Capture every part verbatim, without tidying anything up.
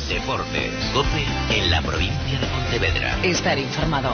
Deportes, COPE en la provincia de Pontevedra. Estar informado.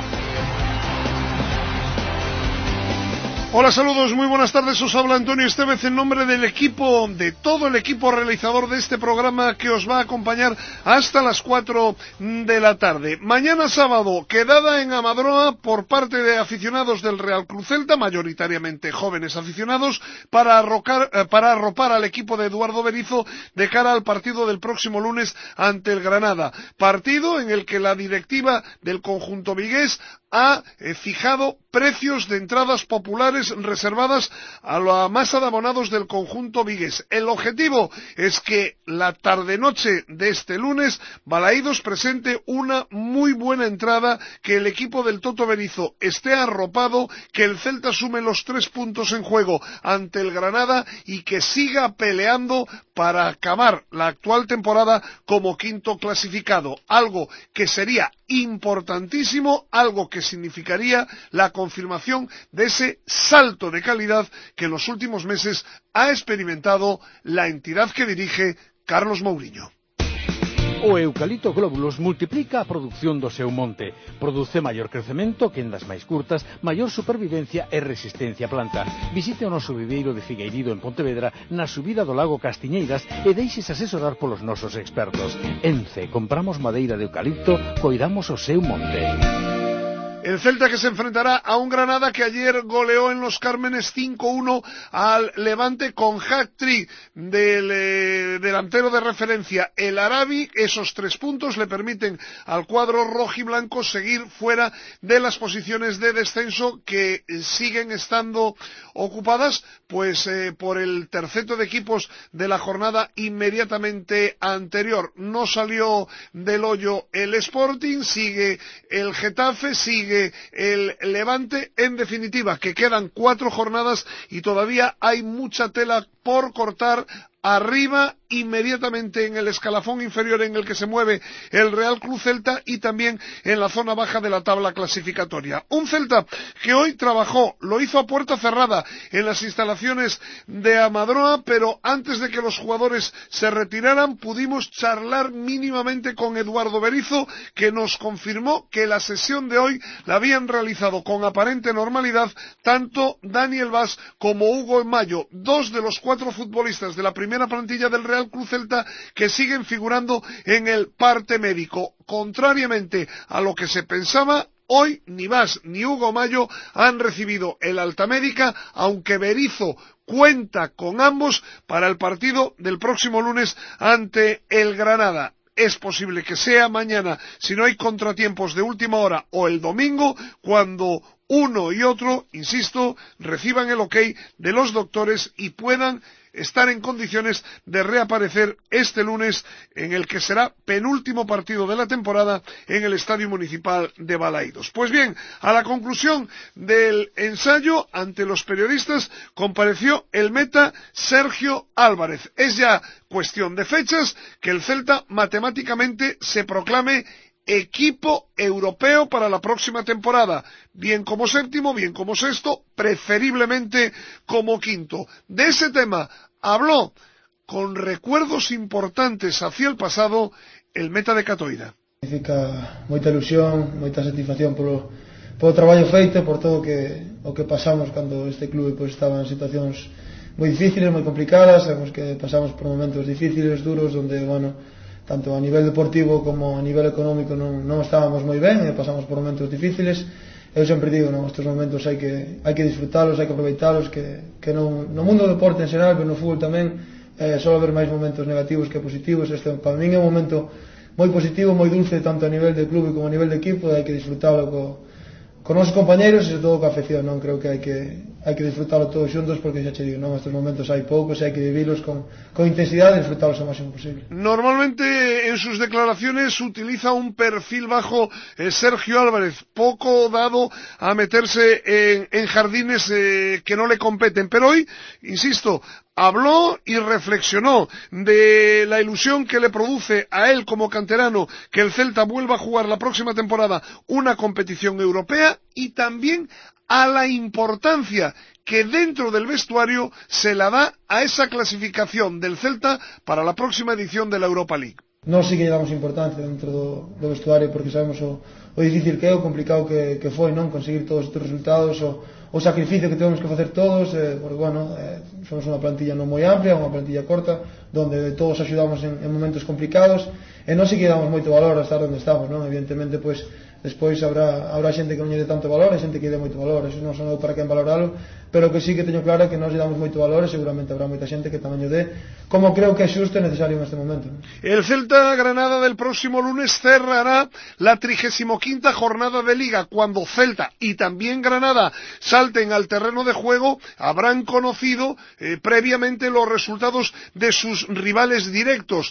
Hola, saludos, muy buenas tardes, os habla Antonio Estevez en nombre del equipo, de todo el equipo realizador de este programa que os va a acompañar hasta las cuatro de la tarde. Mañana sábado, quedada en Amadroa por parte de aficionados del Real Club Celta, mayoritariamente jóvenes aficionados, para, arrocar, eh, para arropar al equipo de Eduardo Berizzo de cara al partido del próximo lunes ante el Granada. Partido en el que la directiva del conjunto vigués ha eh, fijado precios de entradas populares reservadas a la masa de abonados del conjunto vigués. El objetivo es que la tarde-noche de este lunes Balaídos presente una muy buena entrada, que el equipo del Toto Berizzo esté arropado, que el Celta sume los tres puntos en juego ante el Granada y que siga peleando para acabar la actual temporada como quinto clasificado, algo que sería importantísimo, algo que significaría la confirmación de ese salto de calidad que en los últimos meses ha experimentado la entidad que dirige Carlos Mourinho. O eucalipto glóbulos multiplica a produción do seu monte. Produce maior crecemento que en das máis curtas, maior supervivencia e resistencia a planta. Visite o noso viveiro de Figueirido en Pontevedra na subida do lago Castiñeiras e deixes asesorar polos nosos expertos. Ence, compramos madeira de eucalipto, coidamos o seu monte. El Celta que se enfrentará a un Granada que ayer goleó en Los Cármenes cinco uno al Levante con hat-trick del eh, delantero de referencia, el Arabi. Esos tres puntos le permiten al cuadro rojiblanco seguir fuera de las posiciones de descenso que eh, siguen estando ocupadas pues eh, por el terceto de equipos de la jornada inmediatamente anterior. No salió del hoyo el Sporting, sigue el Getafe, sigue el Levante. En definitiva, que quedan cuatro jornadas y todavía hay mucha tela por cortar arriba, inmediatamente en el escalafón inferior en el que se mueve el Real Club Celta, y también en la zona baja de la tabla clasificatoria. Un Celta que hoy trabajó, lo hizo a puerta cerrada en las instalaciones de Amadroa, pero antes de que los jugadores se retiraran pudimos charlar mínimamente con Eduardo Berizzo, que nos confirmó que la sesión de hoy la habían realizado con aparente normalidad tanto Daniel Vaz como Hugo Mayo, dos de los cuatro futbolistas de la primera primera plantilla del Real Club Celta que siguen figurando en el parte médico. Contrariamente a lo que se pensaba, hoy ni Vaz ni Hugo Mayo han recibido el alta médica, aunque Berizzo cuenta con ambos para el partido del próximo lunes ante el Granada. Es posible que sea mañana, si no hay contratiempos de última hora, o el domingo, cuando uno y otro, insisto, reciban el ok de los doctores y puedan estar en condiciones de reaparecer este lunes, en el que será penúltimo partido de la temporada en el Estadio Municipal de Balaídos. Pues bien, a la conclusión del ensayo ante los periodistas compareció el meta Sergio Álvarez. Es ya cuestión de fechas que el Celta matemáticamente se proclame equipo europeo para la próxima temporada, bien como séptimo, bien como sexto, preferiblemente como quinto. De ese tema habló, con recuerdos importantes hacia el pasado, el meta de Catoira. Significa moita ilusión, moita satisfacción polo, polo traballo feito, por todo que, o que pasamos cando este clube pues, estaba en situacións moi difíciles, moi complicadas. Sabemos que pasamos por momentos difíciles, duros, donde, bueno, tanto a nivel deportivo como a nivel económico non, non estábamos moi ben, e pasamos por momentos difíciles. Eu sempre digo, non, estes momentos hai que, hai que disfrutalos, hai que aproveitalos, que, que non, no mundo do deporte en xeral, pero no fútbol tamén, eh, só haber máis momentos negativos que positivos. Este para min é un momento moi positivo, moi dulce, tanto a nivel de clube como a nivel de equipo, e hai que disfrutalo co, con os compañeros e sobre todo coa afección. Non creo que hai que hai que disfrutalo todos xuntos, porque xa che digo, non, estes momentos hai poucos e hai que vivirlos con, con intensidade e disfrutalos o máximo posible. Normalmente en sus declaraciones utiliza un perfil bajo eh, Sergio Álvarez, poco dado a meterse en, en jardines eh, que no le competen, pero hoy, insisto, habló y reflexionó de la ilusión que le produce a él como canterano que el Celta vuelva a jugar la próxima temporada una competición europea, y también a la importancia que dentro del vestuario se la da a esa clasificación del Celta para la próxima edición de la Europa League. Nós sí que lle damos importancia dentro do, do vestuario porque sabemos o, o difícil que é, o complicado que, que foi, non, conseguir todos estes resultados, o, o sacrificio que temos que facer todos, eh, porque, bueno, eh, somos unha plantilla non moi amplia, unha plantilla corta, donde todos axudamos en, en momentos complicados, e non sí que damos moito valor a estar onde estamos, non? Evidentemente, pois, despois habrá, habrá xente que non lle dé tanto valor e xente que lle dé moito valor, eso non son eu para quen valoralo, pero que sí que teño claro que nós lle damos moito valor e seguramente habrá moita xente que tamén lle dé, como creo que é xusto e necesario neste momento, ¿no? El Celta Granada del próximo lunes cerrará la trigésima quinta jornada de Liga. Cuando Celta y también Granada salten al terreno de juego, habrán conocido eh, previamente los resultados de sus rivales directos.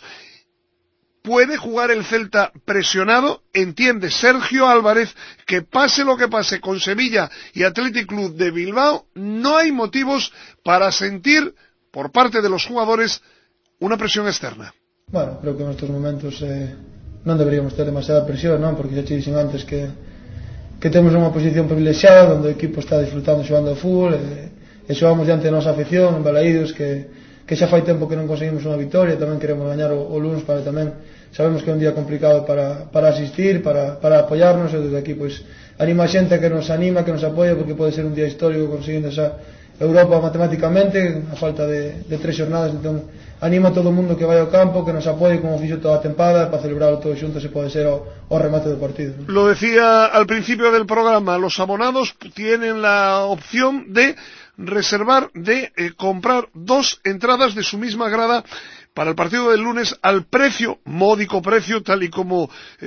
¿Puede jugar el Celta presionado? Entiende Sergio Álvarez que pase lo que pase con Sevilla y Athletic Club de Bilbao, no hay motivos para sentir por parte de los jugadores una presión externa. Bueno, creo que en estos momentos eh, non deberíamos ter demasiada presión, non? Porque xa te dixen antes que, que temos unha posición privilexiada onde o equipo está disfrutando xogando ao fútbol e, e xogamos diante da nosa afición en Balaídos que que xa fai tempo que non conseguimos unha victoria, tamén queremos gañar o, o lunes para tamén, sabemos que é un día complicado para, para asistir, para, para apoiarnos, e desde aquí pois anima a xente que nos anima, que nos apoia, porque pode ser un día histórico conseguindo esa Europa matemáticamente, a falta de, de tres xornadas, entón anima a todo o mundo que vai ao campo, que nos apoie como fixo toda a tempada, para celebrarlo todos xuntos se pode ser o, o remate do partido. Lo decía al principio del programa, los abonados tienen la opción de reservar, de eh, comprar dos entradas de su misma grada para el partido del lunes al precio, módico precio, tal y como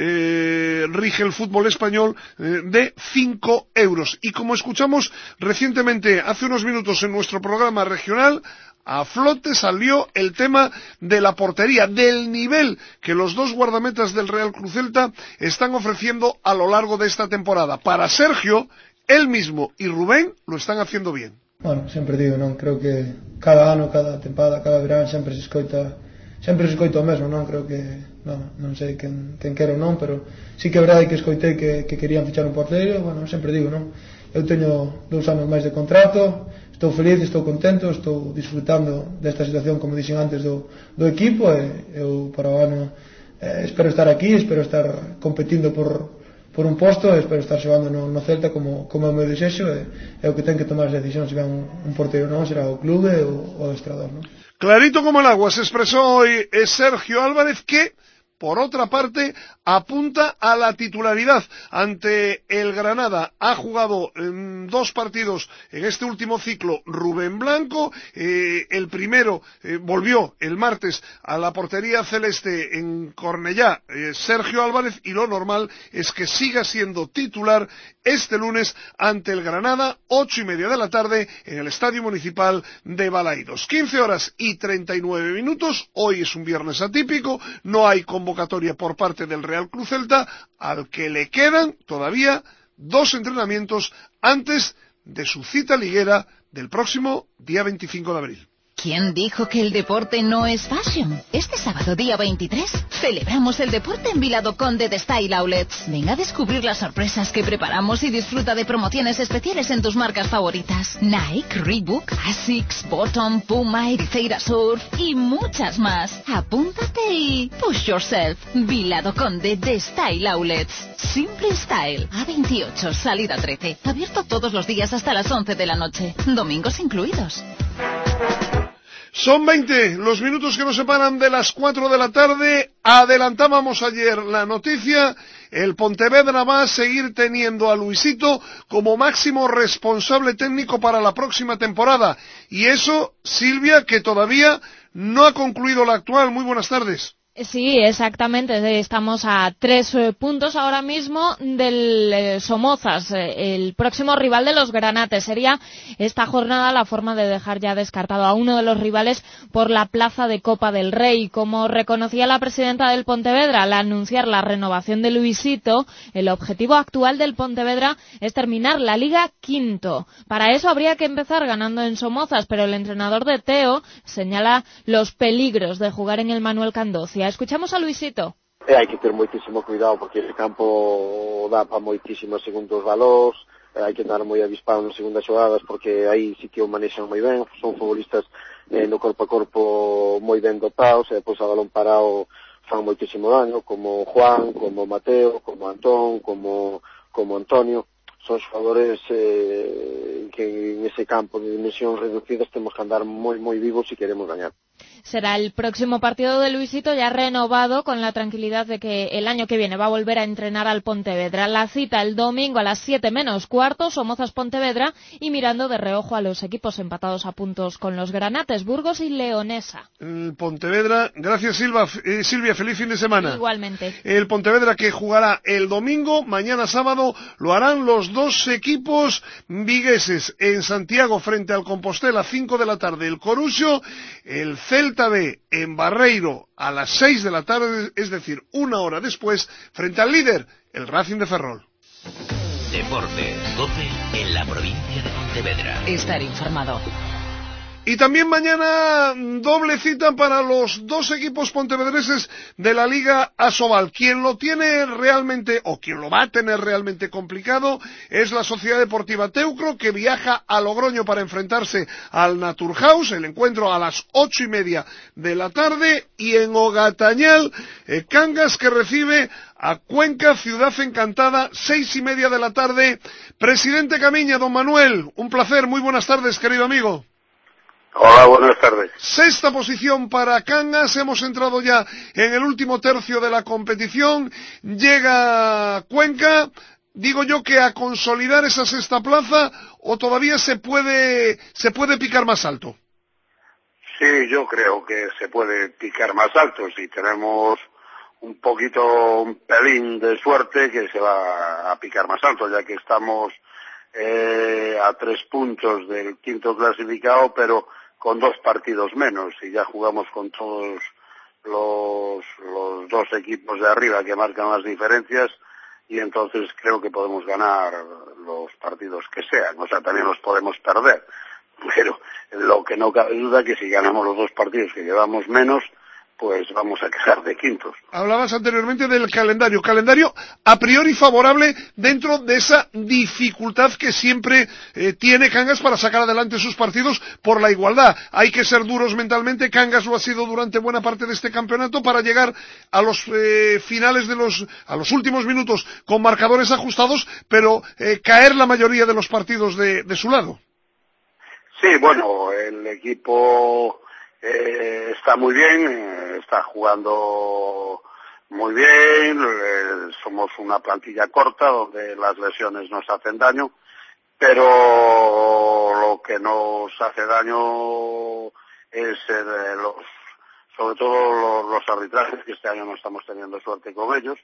eh, rige el fútbol español, eh, de cinco euros. Y como escuchamos recientemente, hace unos minutos en nuestro programa regional, a flote salió el tema de la portería, del nivel que los dos guardametas del Real Cruz Celta están ofreciendo a lo largo de esta temporada. Para Sergio, él mismo y Rubén lo están haciendo bien. Bueno, sempre digo, non, creo que cada ano, cada tempada, cada verán sempre se escoita, sempre se escoita o mesmo, non, creo que, non, non sei quen, quen quero ou non, pero sí que é verdade que escoitei que, que querían fichar un porteiro, bueno, sempre digo, non, eu teño dous anos máis de contrato, estou feliz, estou contento, estou disfrutando desta situación, como dixen antes, do, do equipo, e eu para o ano eh, espero estar aquí, espero estar competindo por por un posto, espero estar xogando no, no Celta como, como é o meu desexo, e é o que ten que tomar as decisións, se ven un, un porteiro non, será o clube ou o adestrador, non? Clarito como el agua se expresó hoy Sergio Álvarez, que por otra parte apunta a la titularidad ante el Granada. Ha jugado en dos partidos en este último ciclo Rubén Blanco, eh, el primero eh, volvió el martes a la portería celeste en Cornellá eh, Sergio Álvarez, y lo normal es que siga siendo titular este lunes ante el Granada, ocho y media de la tarde en el Estadio Municipal de Balaídos. quince horas y treinta y nueve minutos, hoy es un viernes atípico, no hay convocatoria por parte del Real Cruz Celta, al que le quedan todavía dos entrenamientos antes de su cita liguera del próximo día veinticinco de abril. ¿Quién dijo que el deporte no es fashion? Este sábado día veintitrés celebramos el deporte en Vilado Conde de Style Outlets. Ven a descubrir las sorpresas que preparamos y disfruta de promociones especiales en tus marcas favoritas. Nike, Reebok, Asics, Bottom, Puma, Ericeira Surf y muchas más. Apúntate y push yourself. Vilado Conde de Style Outlets. Simple Style. A veintiocho, salida trece. Abierto todos los días hasta las once de la noche. Domingos incluidos. Son veinte los minutos que nos separan de las cuatro de la tarde. Adelantábamos ayer la noticia. El Pontevedra va a seguir teniendo a Luisito como máximo responsable técnico para la próxima temporada. Y eso, Silvia, que todavía no ha concluido la actual. Muy buenas tardes. Sí, exactamente. Estamos a tres eh, puntos ahora mismo del eh, Somozas, eh, el próximo rival de los Granates. Sería esta jornada la forma de dejar ya descartado a uno de los rivales por la plaza de Copa del Rey. Como reconocía la presidenta del Pontevedra al anunciar la renovación de Luisito, el objetivo actual del Pontevedra es terminar la Liga quinto. Para eso habría que empezar ganando en Somozas, pero el entrenador de Teo señala los peligros de jugar en el Manuel Candocia. Escuchamos a Luisito. E hai que ter moitísimo cuidado porque ese campo dá para moitísimos segundos valores, hai que andar moi avispado nas segundas xogadas porque aí sí que o manexan moi ben, son futbolistas eh, no corpo a corpo moi ben dotados, e depois a balón parado fan moitísimo daño, como Juan, como Mateo, como Antón, como, como Antonio. Son xogadores eh, que en ese campo de dimensións reducidas temos que andar moi, moi vivos si queremos gañar. Será el próximo partido de Luisito, ya renovado, con la tranquilidad de que el año que viene va a volver a entrenar al Pontevedra. La cita el domingo a las siete menos cuarto, Somozas Pontevedra, y mirando de reojo a los equipos empatados a puntos con los Granates, Burgos y Leonesa. El Pontevedra, gracias Silva, eh, Silvia, feliz fin de semana. Igualmente. El Pontevedra que jugará el domingo, mañana sábado, lo harán los dos equipos vigueses en Santiago frente al Compostela, cinco de la tarde el Coruxo, el Celta B en Barreiro a las seis de la tarde, es decir, una hora después, frente al líder, el Racing de Ferrol. Deportes, COPE en la provincia de Pontevedra. Estar informado. Y también mañana doble cita para los dos equipos pontevedreses de la Liga Asobal. Quien lo tiene realmente, o quien lo va a tener realmente complicado, es la Sociedad Deportiva Teucro, que viaja a Logroño para enfrentarse al Naturhaus, el encuentro a las ocho y media de la tarde, y en Ogatañal, eh, Cangas, que recibe a Cuenca, Ciudad Encantada, seis y media de la tarde. Presidente Camiña, don Manuel, un placer, muy buenas tardes, querido amigo. Hola, buenas tardes. Sexta posición para Cangas, hemos entrado ya en el último tercio de la competición, llega Cuenca, digo yo que a consolidar esa sexta plaza, o todavía se puede, se puede picar más alto. Sí, yo creo que se puede picar más alto, si tenemos un poquito, un pelín de suerte, que se va a picar más alto, ya que estamos eh, a tres puntos del quinto clasificado, pero con dos partidos menos, y ya jugamos con todos los, los dos equipos de arriba que marcan las diferencias, y entonces creo que podemos ganar los partidos que sean, o sea, también los podemos perder, pero lo que no cabe duda es que si ganamos los dos partidos que llevamos menos, pues vamos a quedar de quintos. Hablabas anteriormente del calendario, calendario a priori favorable dentro de esa dificultad que siempre eh, tiene Cangas para sacar adelante sus partidos por la igualdad. Hay que ser duros mentalmente, Cangas lo ha sido durante buena parte de este campeonato para llegar a los eh, finales de los, a los últimos minutos con marcadores ajustados, pero eh, caer la mayoría de los partidos de, de su lado. Sí, bueno, el equipo Eh, está muy bien, eh, está jugando muy bien, eh, somos una plantilla corta donde las lesiones nos hacen daño, pero lo que nos hace daño es eh, los, sobre todo los, los arbitrajes, que este año no estamos teniendo suerte con ellos.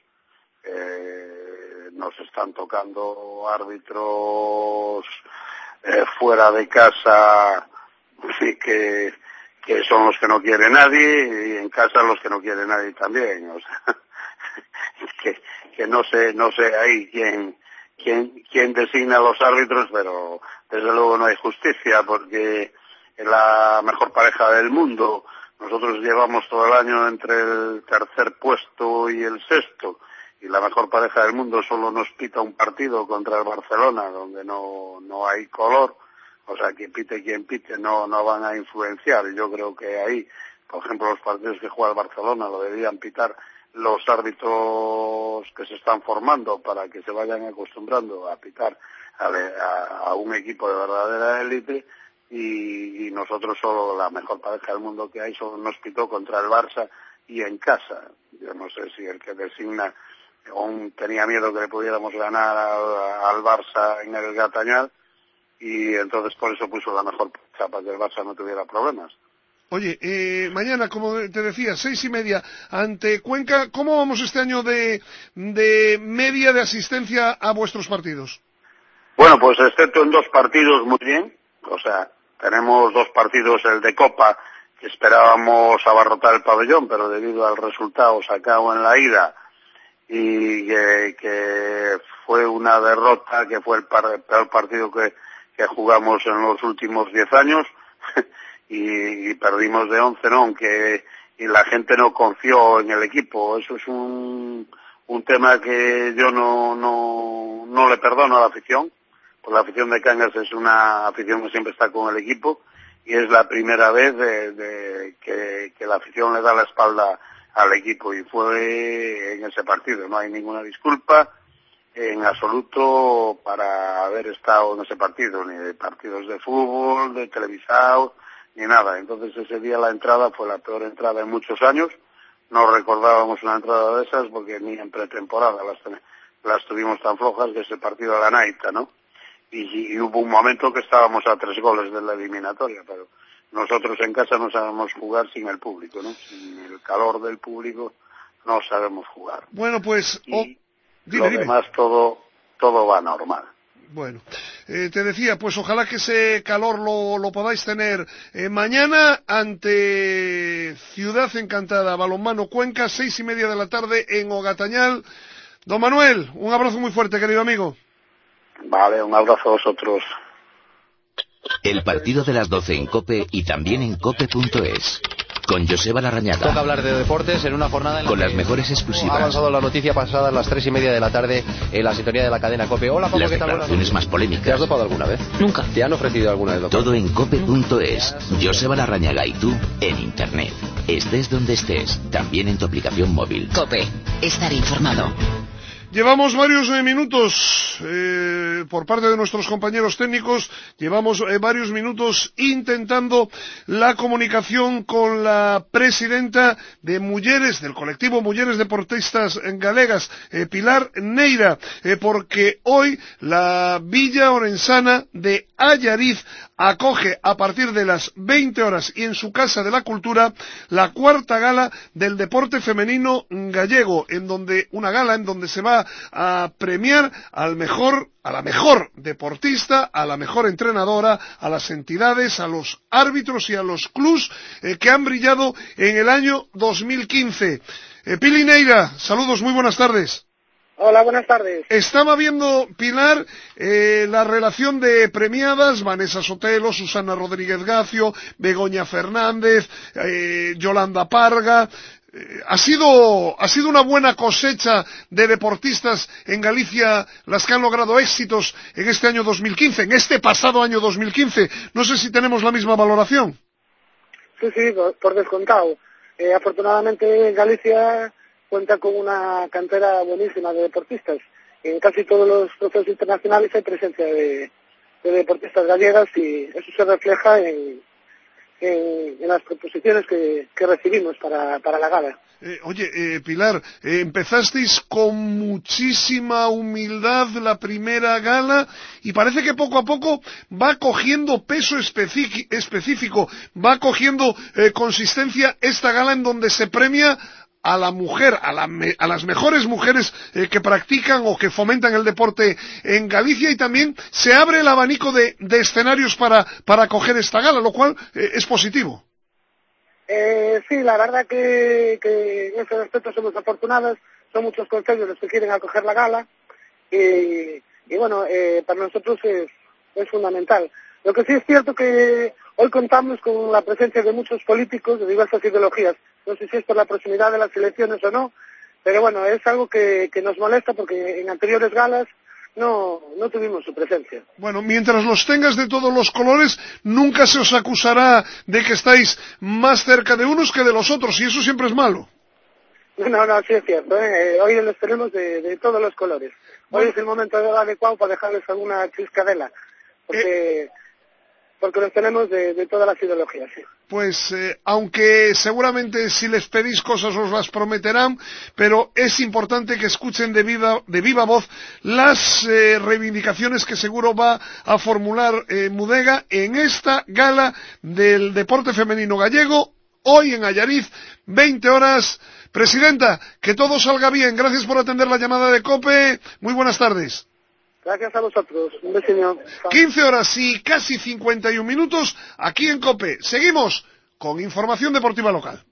Eh, nos están tocando árbitros eh, fuera de casa, sí que que son los que no quiere nadie, y en casa los que no quiere nadie también, o sea, que, que no sé, no sé ahí quién, quién, quién designa a los árbitros, pero desde luego no hay justicia, porque es la mejor pareja del mundo. Nosotros llevamos todo el año entre el tercer puesto y el sexto, y la mejor pareja del mundo solo nos pita un partido contra el Barcelona, donde no, no hay color. O sea, quien pite, quien pite, no, no van a influenciar. Yo creo que ahí, por ejemplo, los partidos que juega el Barcelona lo deberían pitar los árbitros que se están formando para que se vayan acostumbrando a pitar a, a, a un equipo de verdadera élite, y, y nosotros solo la mejor pareja del mundo que hay solo nos pitó contra el Barça y en casa. Yo no sé si el que designa aún tenía miedo que le pudiéramos ganar al, al Barça en el Gatañal, y entonces por eso puso la mejor fecha para que el Barça no tuviera problemas. Oye, eh, mañana, como te decía, seis y media, ante Cuenca, ¿cómo vamos este año de, de media de asistencia a vuestros partidos? Bueno, pues excepto en dos partidos muy bien, o sea, tenemos dos partidos, el de Copa, que esperábamos abarrotar el pabellón, pero debido al resultado sacado en la ida, y que, que fue una derrota, que fue el, par, el peor partido que que jugamos en los últimos diez años, y, y perdimos de once, ¿no? Aunque y la gente no confió en el equipo. Eso es un, un tema que yo no, no, no le perdono a la afición, pues la afición de Cangas es una afición que siempre está con el equipo, y es la primera vez de, de, que, que la afición le da la espalda al equipo, y fue en ese partido. No hay ninguna disculpa en absoluto para haber estado en ese partido, ni de partidos de fútbol, de televisado, ni nada. Entonces ese día la entrada fue la peor entrada en muchos años. No recordábamos una entrada de esas porque ni en pretemporada las, las tuvimos tan flojas que ese partido a la naita, ¿no? Y, y hubo un momento que estábamos a tres goles de la eliminatoria, pero nosotros en casa no sabemos jugar sin el público, ¿no? Sin el calor del público no sabemos jugar. Bueno, pues... Y, oh, dime, lo dime. demás todo, todo va normal. Bueno, eh, te decía, pues ojalá que ese calor lo, lo podáis tener eh, mañana ante Ciudad Encantada, Balonmano Cuenca, seis y media de la tarde en Ogatañal. Don Manuel, un abrazo muy fuerte, querido amigo. Vale, un abrazo a vosotros. El partido de las doce en COPE y también en cope punto es. Con Joseba Larrañaga. Toca hablar de deportes en una jornada en la con que las mejores exclusivas. Ha avanzado la noticia pasada a las tres y media de la tarde en la sintonía de la cadena COPE. Hola, Pablo, las ¿qué tal? declaraciones más polémicas. ¿Te has dopado alguna vez? Nunca. ¿Te han ofrecido alguna vez dopado? Todo en cope punto es. Joseba Larrañaga y tú en internet. Estés donde estés, también en tu aplicación móvil. COPE. Estar informado. Llevamos varios eh, minutos, eh, por parte de nuestros compañeros técnicos, llevamos eh, varios minutos intentando la comunicación con la presidenta de Mujeres, del colectivo Mujeres Deportistas Galegas, eh, Pilar Neira, eh, porque hoy la Villa Orensana de Allariz acoge a partir de las veinte horas y en su Casa de la Cultura la cuarta gala del deporte femenino gallego, en donde una gala en donde se va a premiar al mejor, a la mejor deportista, a la mejor entrenadora, a las entidades, a los árbitros y a los clubs eh, que han brillado en el año dos mil quince. Eh, Pili Neira, saludos, muy buenas tardes. Hola, buenas tardes. Estaba viendo, Pilar, eh, la relación de premiadas, Vanessa Sotelo, Susana Rodríguez Gacio, Begoña Fernández, eh, Yolanda Parga. Eh, ha sido, ha sido una buena cosecha de deportistas en Galicia las que han logrado éxitos en este año dos mil quince, en este pasado año dos mil quince. No sé si tenemos la misma valoración. Sí, sí, por, por descontado. Eh, afortunadamente en Galicia cuenta con una cantera buenísima de deportistas. En casi todos los trofeos internacionales hay presencia de, de deportistas gallegas y eso se refleja en, en, en las proposiciones que, que recibimos para, para la gala. Eh, oye, eh, Pilar, eh, empezasteis con muchísima humildad la primera gala y parece que poco a poco va cogiendo peso específico, va cogiendo eh, consistencia esta gala en donde se premia a la mujer, a, la me, a las mejores mujeres eh, que practican o que fomentan el deporte en Galicia, y también se abre el abanico de, de escenarios para, para acoger esta gala, lo cual eh, es positivo. Eh, sí, la verdad que, que en ese aspecto somos afortunados, son muchos concellos los que quieren acoger la gala y, y bueno, eh, para nosotros es, es fundamental. Lo que sí es cierto que hoy contamos con la presencia de muchos políticos de diversas ideologías. No sé si es por la proximidad de las elecciones o no, pero bueno, es algo que, que nos molesta porque en anteriores galas no, no tuvimos su presencia. Bueno, mientras los tengas de todos los colores, nunca se os acusará de que estáis más cerca de unos que de los otros, y eso siempre es malo. No, no, sí es cierto, ¿eh? Hoy los tenemos de, de todos los colores. Hoy es el momento adecuado para dejarles alguna chiscadela, porque... Eh... porque los tenemos de, de todas las ideologías, sí. Pues, eh, aunque seguramente si les pedís cosas os las prometerán, pero es importante que escuchen de viva, de viva voz las eh, reivindicaciones que seguro va a formular eh, Mudega en esta gala del deporte femenino gallego, hoy en Allariz, veinte horas. Presidenta, que todo salga bien. Gracias por atender la llamada de COPE. Muy buenas tardes. Gracias a vosotros. Un besito. quince horas y casi cincuenta y un minutos aquí en COPE. Seguimos con información deportiva local.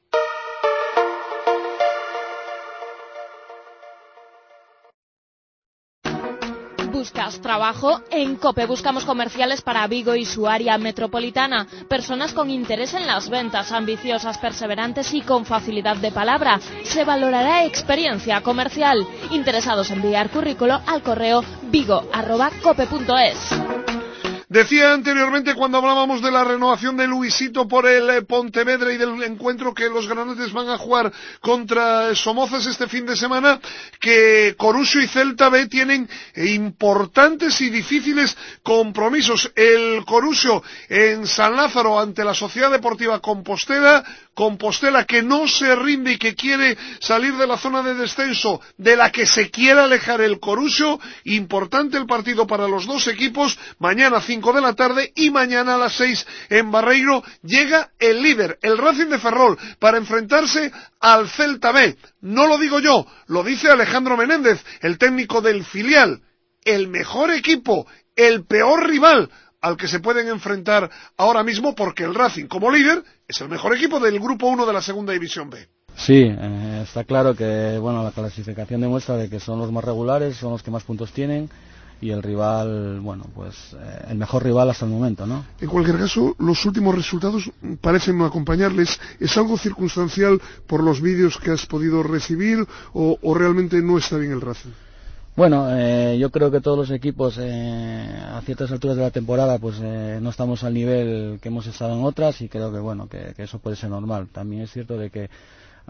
¿Buscas trabajo? En COPE buscamos comerciales para Vigo y su área metropolitana. Personas con interés en las ventas, ambiciosas, perseverantes y con facilidad de palabra. Se valorará experiencia comercial. Interesados en enviar currículo al correo vigo arroba cope punto es. Decía anteriormente cuando hablábamos de la renovación de Luisito por el eh, Pontevedra y del encuentro que los granates van a jugar contra Somozas este fin de semana, que Coruxo y Celta B tienen importantes y difíciles compromisos. El Coruxo en San Lázaro ante la Sociedad Deportiva Compostela, Compostela que no se rinde y que quiere salir de la zona de descenso, de la que se quiere alejar el Coruxo. Importante el partido para los dos equipos, mañana cinco de la tarde y mañana a las seis en Barreiro llega el líder, el Racing de Ferrol, para enfrentarse al Celta B. No lo digo yo, lo dice Alejandro Menéndez, el técnico del filial. El mejor equipo, el peor rival al que se pueden enfrentar ahora mismo, porque el Racing, como líder, es el mejor equipo del Grupo uno de la Segunda División B. Sí, eh, está claro que bueno, la clasificación demuestra de que son los más regulares, son los que más puntos tienen, y el rival, bueno, pues eh, el mejor rival hasta el momento, ¿no? En cualquier caso, los últimos resultados parecen no acompañarles. ¿Es algo circunstancial por los vídeos que has podido recibir o, o realmente no está bien el Racing? Bueno, eh, yo creo que todos los equipos eh, a ciertas alturas de la temporada pues eh, no estamos al nivel que hemos estado en otras, y creo que bueno que, que eso puede ser normal. También es cierto de que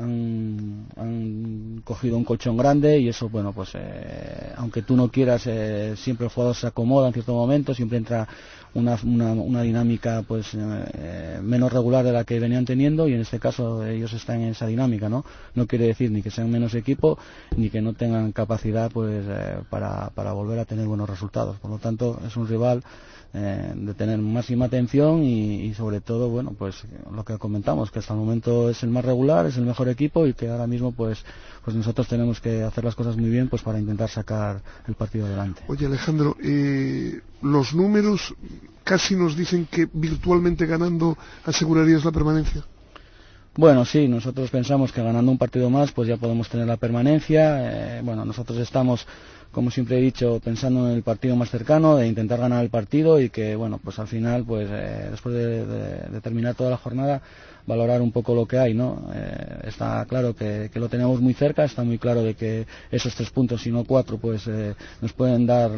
han, han cogido un colchón grande, y eso bueno pues eh, aunque tú no quieras, eh, siempre el jugador se acomoda en cierto momento, siempre entra una, una, una dinámica pues eh, menos regular de la que venían teniendo, y en este caso ellos están en esa dinámica, ¿no? No quiere decir ni que sean menos equipo ni que no tengan capacidad pues eh, para, para volver a tener buenos resultados. Por lo tanto es un rival eh, de tener máxima atención, y, y sobre todo bueno pues lo que comentamos, que hasta el momento es el más regular, es el mejor equipo, y que ahora mismo pues pues nosotros tenemos que hacer las cosas muy bien pues para intentar sacar el partido adelante. Oye, Alejandro, eh, los números casi nos dicen que virtualmente ganando asegurarías la permanencia. Bueno, sí, nosotros pensamos que ganando un partido más pues ya podemos tener la permanencia. Eh, bueno, nosotros estamos, como siempre he dicho, pensando en el partido más cercano, de intentar ganar el partido, y que bueno pues al final pues eh, después de, de, de terminar toda la jornada valorar un poco lo que hay, ¿no? Eh, está claro que, que lo tenemos muy cerca, está muy claro de que esos tres puntos, si no cuatro, pues eh, nos pueden dar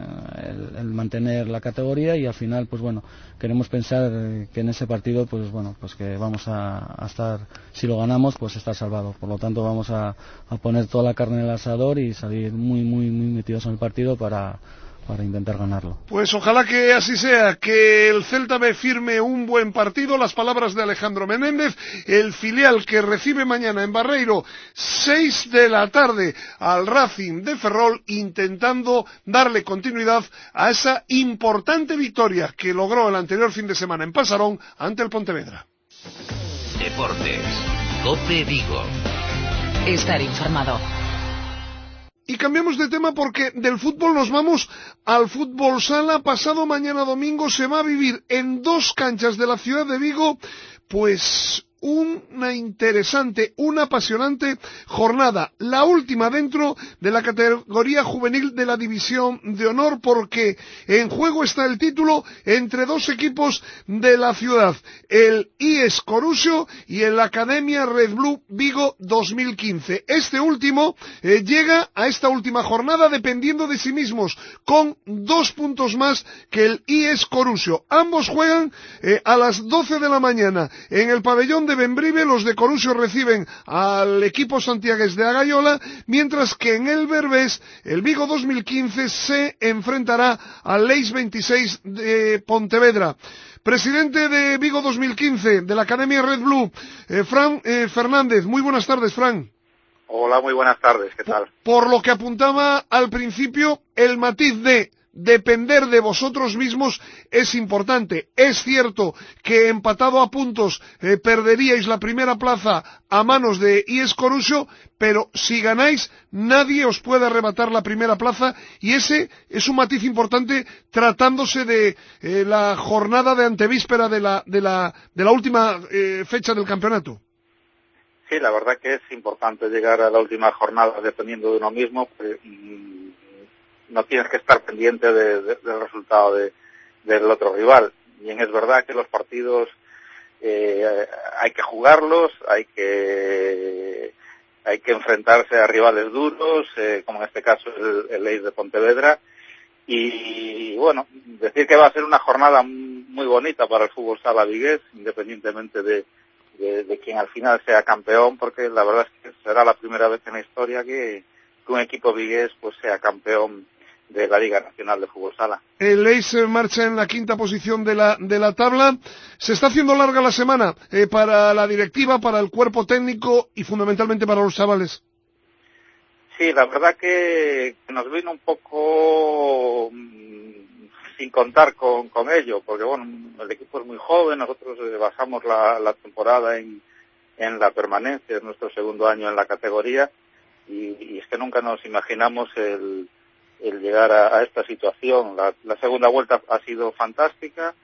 el, el mantener la categoría, y al final, pues bueno, queremos pensar que en ese partido, pues bueno, pues que vamos a, a estar, si lo ganamos, pues estar salvados. Por lo tanto, vamos a, a poner toda la carne en el asador y salir muy, muy, muy metidos en el partido para para intentar ganarlo. Pues ojalá que así sea, que el Celta B firme un buen partido. Las palabras de Alejandro Menéndez, el filial que recibe mañana en Barreiro, seis de la tarde, al Racing de Ferrol, intentando darle continuidad a esa importante victoria que logró el anterior fin de semana en Pasarón ante el Pontevedra. Deportes, COPE Vigo. Estar informado. Y cambiamos de tema porque del fútbol nos vamos al fútbol sala. Pasado mañana domingo se va a vivir en dos canchas de la ciudad de Vigo, pues una interesante, una apasionante jornada, la última dentro de la categoría juvenil de la División de Honor, porque en juego está el título entre dos equipos de la ciudad, el I E S Coruxo y el Academia Red Blue Vigo dos mil quince. Este último eh, llega a esta última jornada dependiendo de sí mismos, con dos puntos más que el I E S Coruxo. Ambos juegan eh, a las doce de la mañana en el pabellón de Bembrive. Los de Coruxo reciben al equipo santiagués de Agayola, mientras que en el Berbés el Vigo dos mil quince se enfrentará al Leis veintiséis de Pontevedra. Presidente de Vigo dos mil quince, de la Academia Red Blue, eh, Fran eh, Fernández. Muy buenas tardes, Fran. Hola, muy buenas tardes, ¿qué tal? Por, por lo que apuntaba al principio, el matiz de depender de vosotros mismos es importante. Es cierto que empatado a puntos eh, perderíais la primera plaza a manos de I E S Coruxo, pero si ganáis nadie os puede arrebatar la primera plaza, y ese es un matiz importante tratándose de eh, la jornada de antevíspera de la, de la, de la última eh, fecha del campeonato. Sí, la verdad que es importante llegar a la última jornada dependiendo de uno mismo, pues, mm, no tienes que estar pendiente de, de, del resultado de, del otro rival. Bien, es verdad que los partidos eh, hay que jugarlos, hay que hay que enfrentarse a rivales duros, eh, como en este caso el, el Leis de Pontevedra, Y bueno, decir que va a ser una jornada muy bonita para el fútbol sala vigués, independientemente de, de, de quien al final sea campeón, porque la verdad es que será la primera vez en la historia que, que un equipo vigués pues sea campeón de la Liga Nacional de Fútbol Sala. El Leis marcha en la quinta posición de la, de la tabla. Se está haciendo larga la semana eh, para la directiva, para el cuerpo técnico y fundamentalmente para los chavales. Sí, la verdad que nos vino un poco mmm, sin contar con, con ello, porque bueno, el equipo es muy joven, nosotros eh, bajamos la, la temporada en, en la permanencia, es nuestro segundo año en la categoría, y, y es que nunca nos imaginamos el, el llegar a, a esta situación. La, la segunda vuelta ha sido fantástica,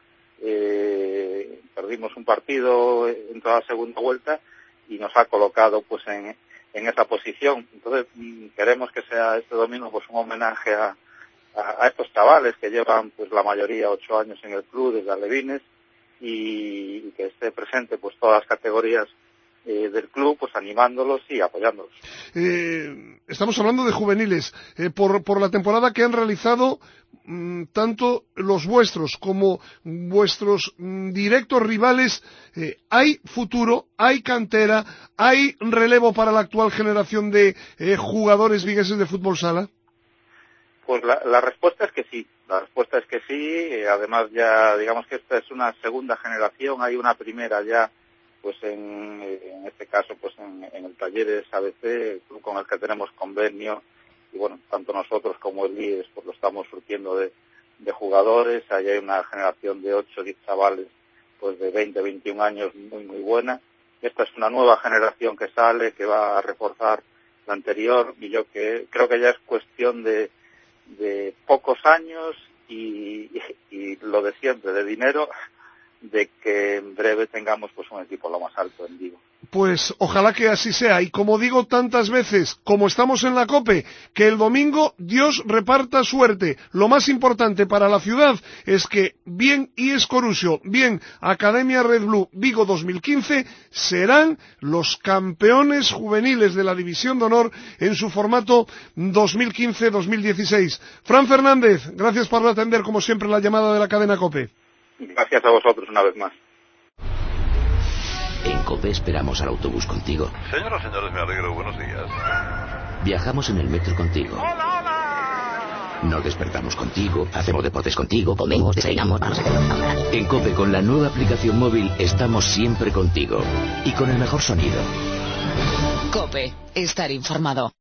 eh, perdimos un partido en toda la segunda vuelta y nos ha colocado pues en en esa posición. Entonces queremos que sea este domingo pues un homenaje a, a, a estos chavales que llevan pues la mayoría ocho años en el club desde alevines, y, y que esté presente pues todas las categorías eh, del club, pues animándolos y apoyándolos. Eh, estamos hablando de juveniles, eh, por, por la temporada que han realizado mmm, tanto los vuestros como vuestros mmm, directos rivales. Eh, ¿Hay futuro, hay cantera, hay relevo para la actual generación de eh, jugadores vigueses de fútbol sala? Pues la, la respuesta es que sí, la respuesta es que sí. Eh, además ya digamos que esta es una segunda generación, hay una primera ya pues en, en este caso pues en, en el Talleres A B C, el club con el que tenemos convenio, y bueno, tanto nosotros como el I E S pues lo estamos surtiendo de, de jugadores. Ahí hay una generación de ocho o diez chavales pues de veinte, veintiún años muy muy buena. Esta es una nueva generación que sale, que va a reforzar la anterior, y yo que creo que ya es cuestión de, de pocos años y, y, y lo de siempre, de dinero, de que en breve tengamos pues un equipo lo más alto en Vigo. Pues ojalá que así sea, y como digo tantas veces, como estamos en la COPE, que el domingo Dios reparta suerte. Lo más importante para la ciudad es que bien I E S Corusio, bien Academia Red Blue Vigo dos mil quince serán los campeones juveniles de la División de Honor en su formato dos mil quince dos mil dieciséis. Fran Fernández, gracias por atender como siempre la llamada de la cadena COPE. Gracias a vosotros una vez más. En COPE esperamos al autobús contigo. Señoras y señores, me alegro. Buenos días. Viajamos en el metro contigo. ¡Hola, hola! Nos despertamos contigo, hacemos deportes contigo, comemos, desayunamos, vamos a hacer. En COPE, con la nueva aplicación móvil, estamos siempre contigo. Y con el mejor sonido. COPE. Estar informado.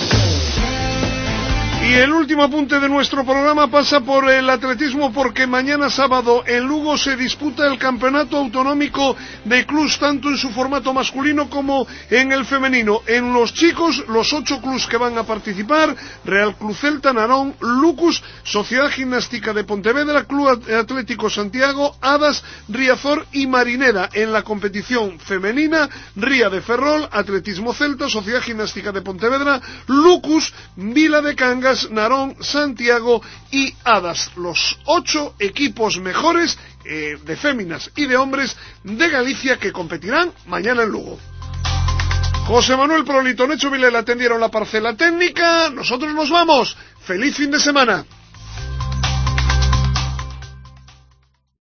Y el último apunte de nuestro programa pasa por el atletismo, porque mañana sábado en Lugo se disputa el campeonato autonómico de clubs, tanto en su formato masculino como en el femenino. En los chicos, los ocho clubs que van a participar: Real Club Celta, Narón, Lucus, Sociedad Gimnástica de Pontevedra, Club Atlético Santiago, Hadas, Riazor y Marinera. En la competición femenina, Ría de Ferrol, Atletismo Celta, Sociedad Gimnástica de Pontevedra, Lucus, Vila de Cangas, Narón, Santiago y Hadas. Los ocho equipos mejores eh, de féminas y de hombres de Galicia que competirán mañana en Lugo. José Manuel Prolito, Necho Vilela atendieron la parcela técnica. Nosotros nos vamos. ¡Feliz fin de semana!